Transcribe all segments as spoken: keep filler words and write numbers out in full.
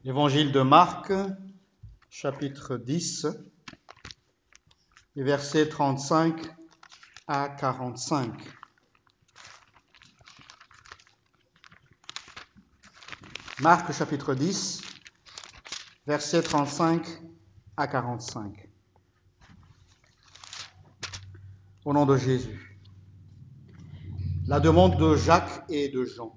Évangile de Marc, chapitre dix, les versets trente-cinq à quarante-cinq. Marc, chapitre dix, versets trente-cinq à quarante-cinq. Au nom de Jésus. La demande de Jacques et de Jean.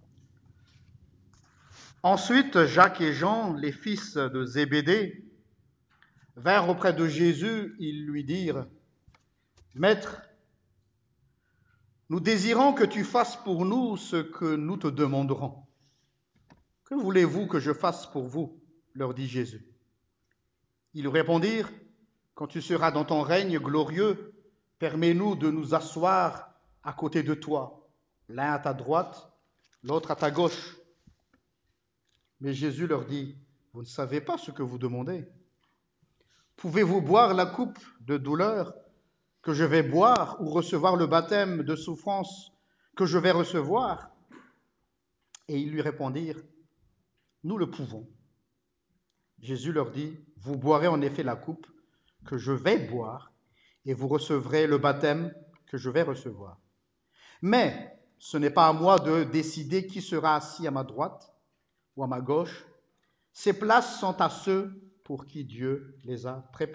Ensuite, Jacques et Jean, les fils de Zébédée, vinrent auprès de Jésus. Ils lui dirent : « Maître, nous désirons que tu fasses pour nous ce que nous te demanderons. » « Que voulez-vous que je fasse pour vous ? » leur dit Jésus. Ils lui répondirent : « Quand tu seras dans ton règne glorieux, permets-nous de nous asseoir à côté de toi, l'un à ta droite, l'autre à ta gauche. » Mais Jésus leur dit : « Vous ne savez pas ce que vous demandez. Pouvez-vous boire la coupe de douleur que je vais boire ou recevoir le baptême de souffrance que je vais recevoir ? » Et ils lui répondirent : « Nous le pouvons. » Jésus leur dit : « Vous boirez en effet la coupe que je vais boire et vous recevrez le baptême que je vais recevoir. Mais ce n'est pas à moi de décider qui sera assis à ma droite ou à ma gauche. Ces places sont à ceux pour qui Dieu les a préparées. »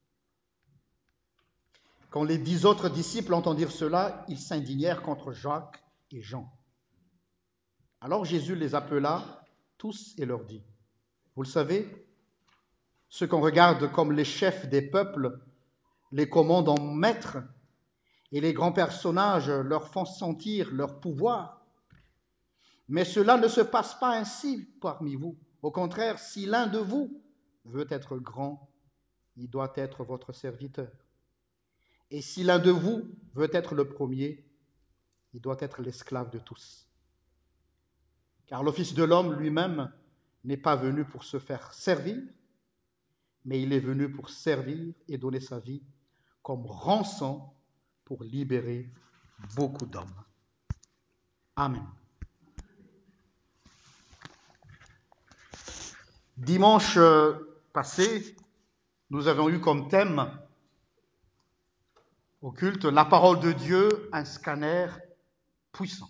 Quand les dix autres disciples entendirent cela, ils s'indignèrent contre Jacques et Jean. Alors Jésus les appela tous et leur dit : « Vous le savez, ceux qu'on regarde comme les chefs des peuples les commandent en maîtres, et les grands personnages leur font sentir leur pouvoir. Mais cela ne se passe pas ainsi parmi vous. Au contraire, si l'un de vous veut être grand, il doit être votre serviteur. Et si l'un de vous veut être le premier, il doit être l'esclave de tous. Car le Fils de l'homme lui-même n'est pas venu pour se faire servir, mais il est venu pour servir et donner sa vie comme rançon pour libérer beaucoup d'hommes. » Amen. Dimanche passé, nous avons eu comme thème au culte la parole de Dieu, un scanner puissant.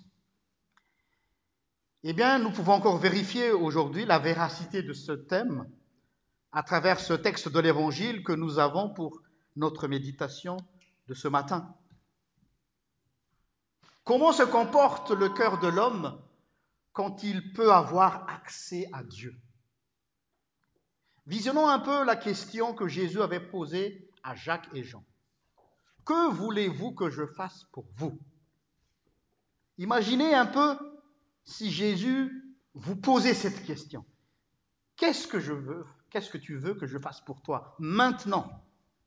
Eh bien, nous pouvons encore vérifier aujourd'hui la véracité de ce thème à travers ce texte de l'Évangile que nous avons pour notre méditation de ce matin. Comment se comporte le cœur de l'homme quand il peut avoir accès à Dieu ? Visionnons un peu la question que Jésus avait posée à Jacques et Jean. « Que voulez-vous que je fasse pour vous ?» Imaginez un peu si Jésus vous posait cette question. Qu'est-ce que je veux ? Qu'est-ce que tu veux que je fasse pour toi maintenant ?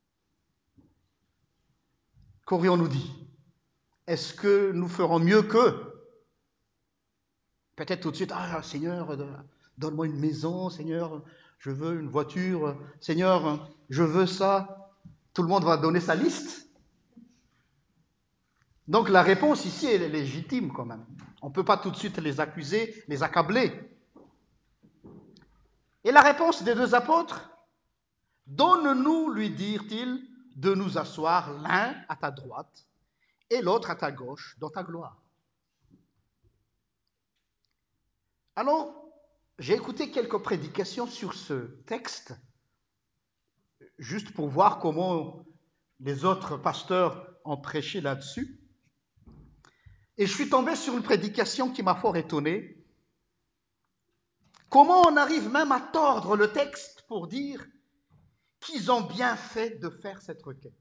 Qu'aurions-nous dit ? Est-ce que nous ferons mieux qu'eux ? Peut-être tout de suite, ah Seigneur, donne-moi une maison, Seigneur, je veux une voiture, Seigneur, je veux ça. Tout le monde va donner sa liste. Donc la réponse ici elle est légitime quand même. On ne peut pas tout de suite les accuser, les accabler. Et la réponse des deux apôtres ? Donne-nous, lui dirent-ils, de nous asseoir l'un à ta droite et l'autre à ta gauche dans ta gloire. Alors, j'ai écouté quelques prédications sur ce texte, juste pour voir comment les autres pasteurs ont prêché là-dessus. Et je suis tombé sur une prédication qui m'a fort étonné. Comment on arrive même à tordre le texte pour dire qu'ils ont bien fait de faire cette requête.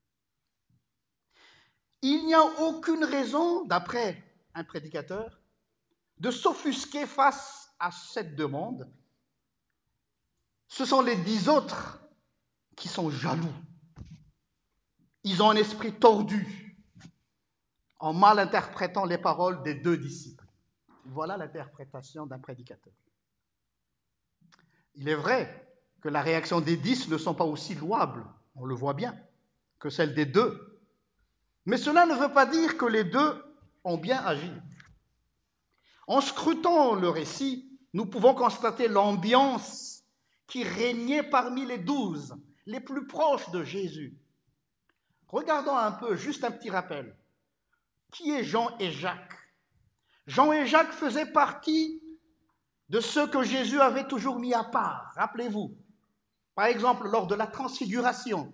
Il n'y a aucune raison, d'après un prédicateur, de s'offusquer face à cette demande. Ce sont les dix autres qui sont jaloux. Ils ont un esprit tordu en mal interprétant les paroles des deux disciples. Voilà l'interprétation d'un prédicateur. Il est vrai que la réaction des dix ne sont pas aussi louables, on le voit bien, que celle des deux. Mais cela ne veut pas dire que les deux ont bien agi. En scrutant le récit, nous pouvons constater l'ambiance qui régnait parmi les douze, les plus proches de Jésus. Regardons un peu, juste un petit rappel. Qui est Jean et Jacques? Jean et Jacques faisaient partie de ceux que Jésus avait toujours mis à part. Rappelez-vous, par exemple, lors de la transfiguration,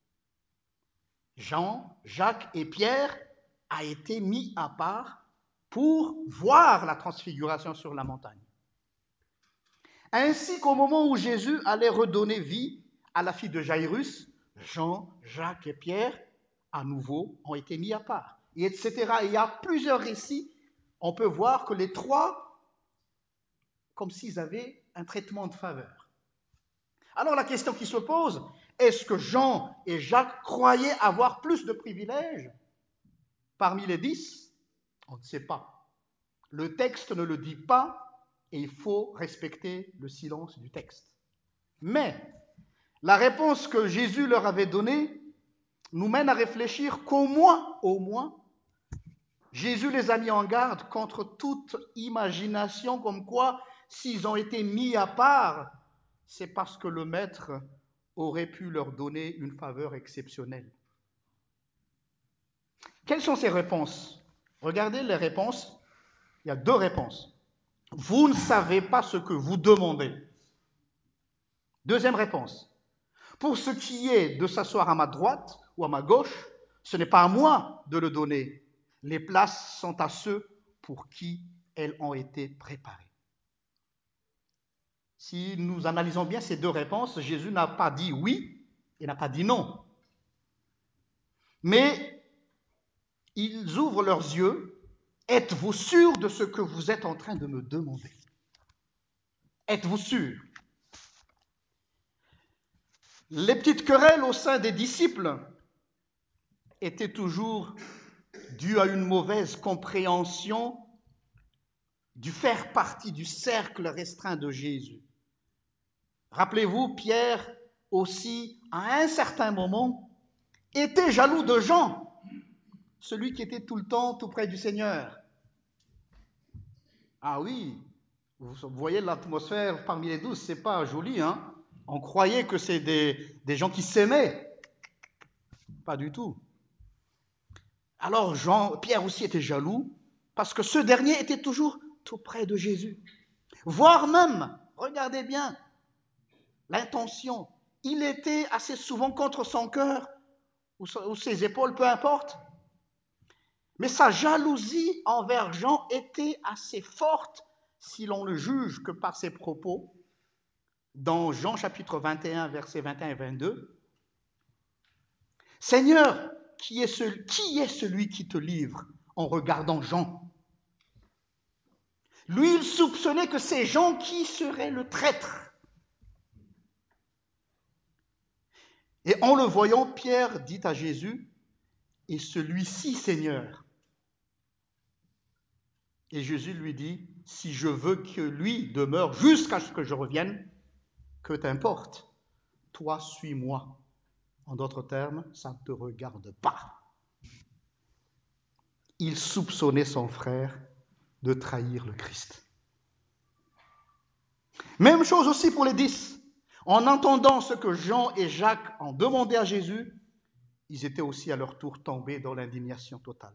Jean, Jacques et Pierre a été mis à part pour voir la transfiguration sur la montagne. Ainsi qu'au moment où Jésus allait redonner vie à la fille de Jairus, Jean, Jacques et Pierre, à nouveau, ont été mis à part, et et cetera. Il y a plusieurs récits. On peut voir que les trois, comme s'ils avaient un traitement de faveur. Alors la question qui se pose, est-ce que Jean et Jacques croyaient avoir plus de privilèges parmi les dix? On ne sait pas. Le texte ne le dit pas et il faut respecter le silence du texte. Mais la réponse que Jésus leur avait donnée nous mène à réfléchir qu'au moins, au moins, Jésus les a mis en garde contre toute imagination comme quoi, s'ils ont été mis à part, c'est parce que le Maître aurait pu leur donner une faveur exceptionnelle. Quelles sont ces réponses? Regardez les réponses. Il y a deux réponses. Vous ne savez pas ce que vous demandez. Deuxième réponse. Pour ce qui est de s'asseoir à ma droite ou à ma gauche, ce n'est pas à moi de le donner. Les places sont à ceux pour qui elles ont été préparées. Si nous analysons bien ces deux réponses, Jésus n'a pas dit oui et n'a pas dit non. Mais ils ouvrent leurs yeux. Êtes-vous sûr de ce que vous êtes en train de me demander? Êtes-vous sûr? Les petites querelles au sein des disciples étaient toujours dues à une mauvaise compréhension du faire partie du cercle restreint de Jésus. Rappelez-vous, Pierre aussi, à un certain moment, était jaloux de Jean, celui qui était tout le temps tout près du Seigneur. Ah oui, vous voyez l'atmosphère parmi les douze, c'est pas joli, hein? On croyait que c'est des, des gens qui s'aimaient. Pas du tout. Alors Jean, Pierre aussi était jaloux, parce que ce dernier était toujours tout près de Jésus. Voire même, regardez bien, l'intention, il était assez souvent contre son cœur, ou ses épaules, peu importe. Mais sa jalousie envers Jean était assez forte, si l'on le juge que par ses propos, dans Jean chapitre vingt et un, versets vingt et un et vingt-deux. Seigneur, qui est, celui, qui est celui qui te livre en regardant Jean? Lui, il soupçonnait que c'est Jean qui serait le traître. Et en le voyant, Pierre dit à Jésus, « Et celui-ci, Seigneur ?» Et Jésus lui dit, « Si je veux que lui demeure jusqu'à ce que je revienne, que t'importe, toi suis-moi. » En d'autres termes, ça ne te regarde pas. Il soupçonnait son frère de trahir le Christ. Même chose aussi pour les dix. En entendant ce que Jean et Jacques ont demandé à Jésus, ils étaient aussi à leur tour tombés dans l'indignation totale.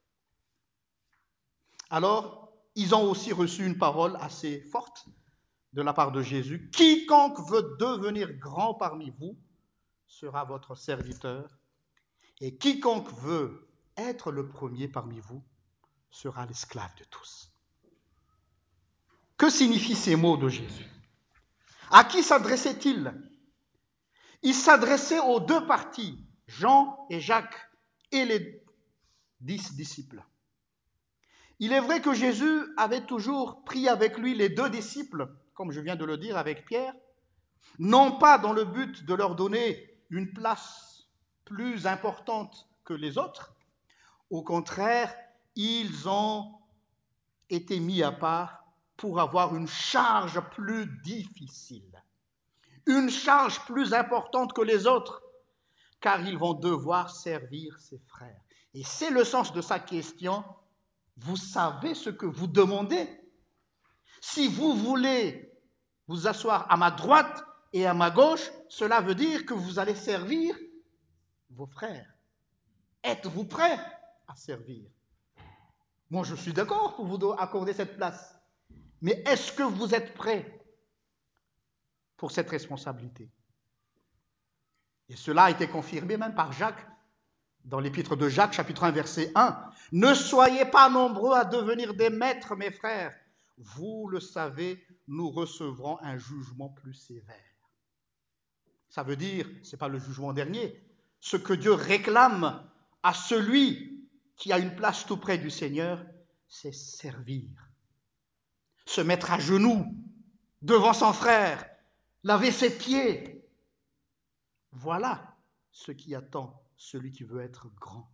Alors, ils ont aussi reçu une parole assez forte de la part de Jésus. « Quiconque veut devenir grand parmi vous sera votre serviteur, et quiconque veut être le premier parmi vous sera l'esclave de tous. » Que signifient ces mots de Jésus? À qui s'adressait-il? Il s'adressait aux deux parties, Jean et Jacques, et les dix disciples. Il est vrai que Jésus avait toujours pris avec lui les deux disciples, comme je viens de le dire avec Pierre, non pas dans le but de leur donner une place plus importante que les autres, au contraire, ils ont été mis à part pour avoir une charge plus difficile, une charge plus importante que les autres, car ils vont devoir servir ses frères. Et c'est le sens de sa question. Vous savez ce que vous demandez? Si vous voulez vous asseoir à ma droite et à ma gauche, cela veut dire que vous allez servir vos frères. Êtes-vous prêts à servir? Moi, je suis d'accord pour vous accorder cette place. Mais est-ce que vous êtes prêts pour cette responsabilité? Et cela a été confirmé même par Jacques, dans l'épître de Jacques, chapitre un, verset un. « Ne soyez pas nombreux à devenir des maîtres, mes frères. Vous le savez, nous recevrons un jugement plus sévère. » Ça veut dire, ce n'est pas le jugement dernier, ce que Dieu réclame à celui qui a une place tout près du Seigneur, c'est servir. Se mettre à genoux devant son frère, laver ses pieds. Voilà ce qui attend celui qui veut être grand.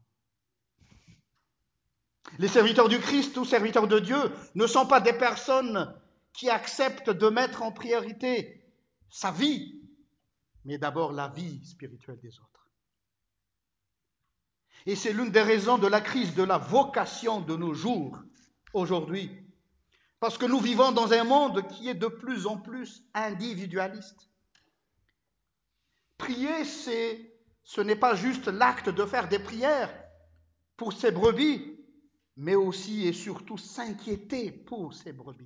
Les serviteurs du Christ ou serviteurs de Dieu ne sont pas des personnes qui acceptent de mettre en priorité sa vie, mais d'abord la vie spirituelle des autres. Et c'est l'une des raisons de la crise de la vocation de nos jours, aujourd'hui, parce que nous vivons dans un monde qui est de plus en plus individualiste. Prier, c'est, ce n'est pas juste l'acte de faire des prières pour ses brebis, mais aussi et surtout s'inquiéter pour ses brebis.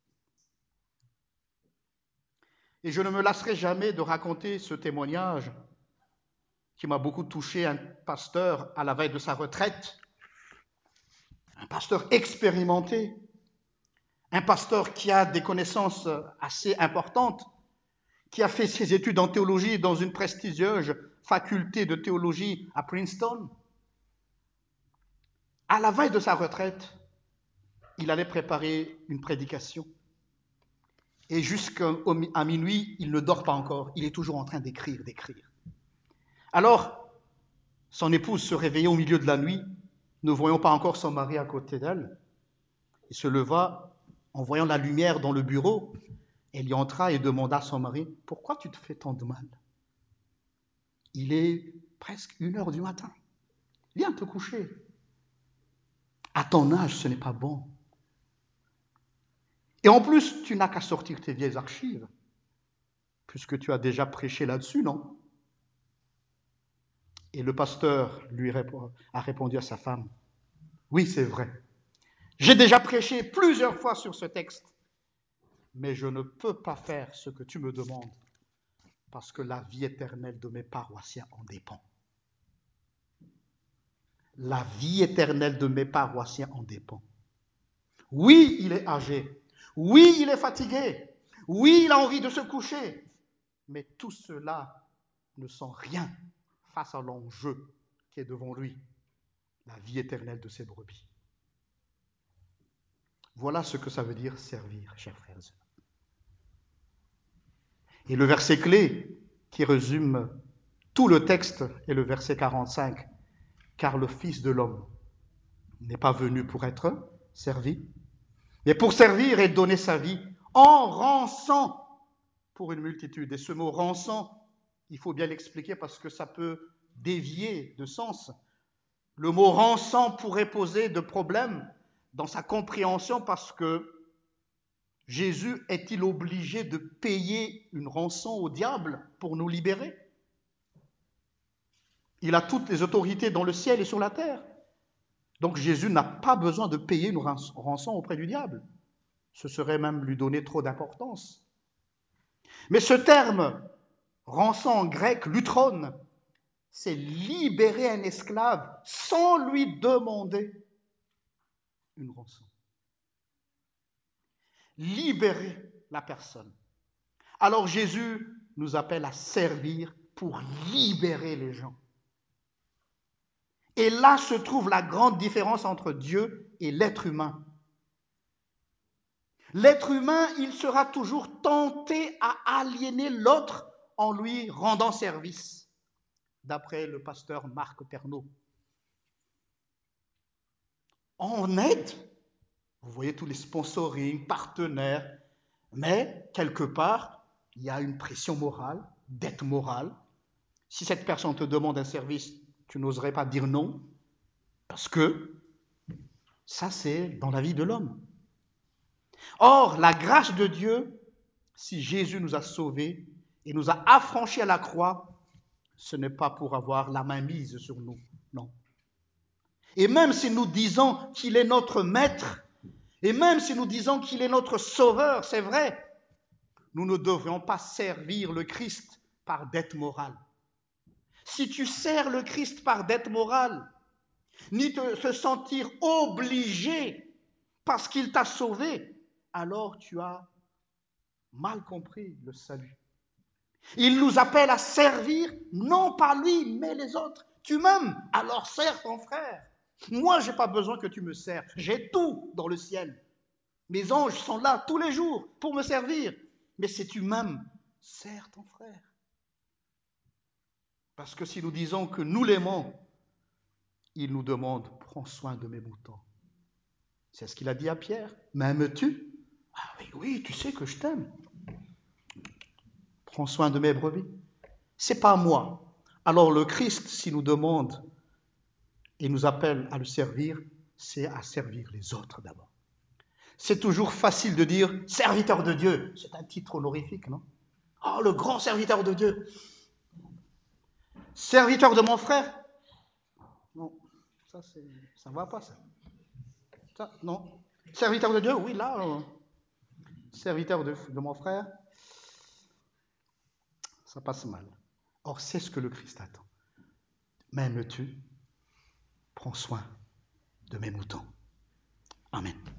Et je ne me lasserai jamais de raconter ce témoignage qui m'a beaucoup touché, un pasteur à la veille de sa retraite, un pasteur expérimenté, un pasteur qui a des connaissances assez importantes, qui a fait ses études en théologie dans une prestigieuse faculté de théologie à Princeton. À la veille de sa retraite, il allait préparer une prédication. Et jusqu'à minuit, il ne dort pas encore. Il est toujours en train d'écrire, d'écrire. Alors, son épouse se réveillait au milieu de la nuit, ne voyant pas encore son mari à côté d'elle. Il se leva, en voyant la lumière dans le bureau. Elle y entra et demanda à son mari, « Pourquoi tu te fais tant de mal? Il est presque une heure du matin. Viens te coucher. À ton âge, ce n'est pas bon. Et en plus, tu n'as qu'à sortir tes vieilles archives, puisque tu as déjà prêché là-dessus, non? » Et le pasteur lui a répondu à sa femme, « Oui, c'est vrai. J'ai déjà prêché plusieurs fois sur ce texte, mais je ne peux pas faire ce que tu me demandes, parce que la vie éternelle de mes paroissiens en dépend. La vie éternelle de mes paroissiens en dépend. Oui, il est âgé. Oui, il est fatigué. Oui, il a envie de se coucher. Mais tout cela ne sont rien face à l'enjeu qui est devant lui, la vie éternelle de ses brebis. » Voilà ce que ça veut dire servir, chers frères et sœurs. Et le verset clé qui résume tout le texte est le verset quarante-cinq. « Car le Fils de l'homme n'est pas venu pour être servi, mais pour servir et donner sa vie en rançon pour une multitude. » Et ce mot « rançon », il faut bien l'expliquer parce que ça peut dévier de sens. Le mot « rançon » pourrait poser de problèmes dans sa compréhension parce que Jésus est-il obligé de payer une rançon au diable pour nous libérer? Il a toutes les autorités dans le ciel et sur la terre. Donc Jésus n'a pas besoin de payer une rançon auprès du diable. Ce serait même lui donner trop d'importance. Mais ce terme, rançon en grec, lutron, c'est libérer un esclave sans lui demander une rançon. Libérer la personne. Alors Jésus nous appelle à servir pour libérer les gens. Et là se trouve la grande différence entre Dieu et l'être humain. L'être humain, il sera toujours tenté à aliéner l'autre en lui rendant service, d'après le pasteur Marc Pernaut. On aide, vous voyez tous les sponsoring, partenaires, mais quelque part, il y a une pression morale, dette morale. Si cette personne te demande un service, tu n'oserais pas dire non, parce que ça, c'est dans la vie de l'homme. Or, la grâce de Dieu, si Jésus nous a sauvés et nous a affranchis à la croix, ce n'est pas pour avoir la main mise sur nous, non. Et même si nous disons qu'il est notre maître, et même si nous disons qu'il est notre sauveur, c'est vrai, nous ne devrions pas servir le Christ par dette morale. Si tu sers le Christ par dette morale, ni te se sentir obligé parce qu'il t'a sauvé, alors tu as mal compris le salut. Il nous appelle à servir, non pas lui, mais les autres. Tu m'aimes, alors sers ton frère. Moi, je n'ai pas besoin que tu me sers. J'ai tout dans le ciel. Mes anges sont là tous les jours pour me servir. Mais si tu m'aimes, sers ton frère. Parce que si nous disons que nous l'aimons, il nous demande, prends soin de mes moutons. C'est ce qu'il a dit à Pierre. M'aimes-tu? Ah oui, oui, tu sais que je t'aime. Prends soin de mes brebis. C'est pas moi. Alors le Christ, s'il nous demande et nous appelle à le servir, c'est à servir les autres d'abord. C'est toujours facile de dire serviteur de Dieu. C'est un titre honorifique, non? Oh, le grand serviteur de Dieu. Serviteur de mon frère? Non, ça c'est, ça va pas ça. Ça, non. Serviteur de Dieu, oui, là, euh, serviteur de, de mon frère, ça passe mal. Or, c'est ce que le Christ attend. M'aimes-tu? Prends soin de mes moutons. Amen.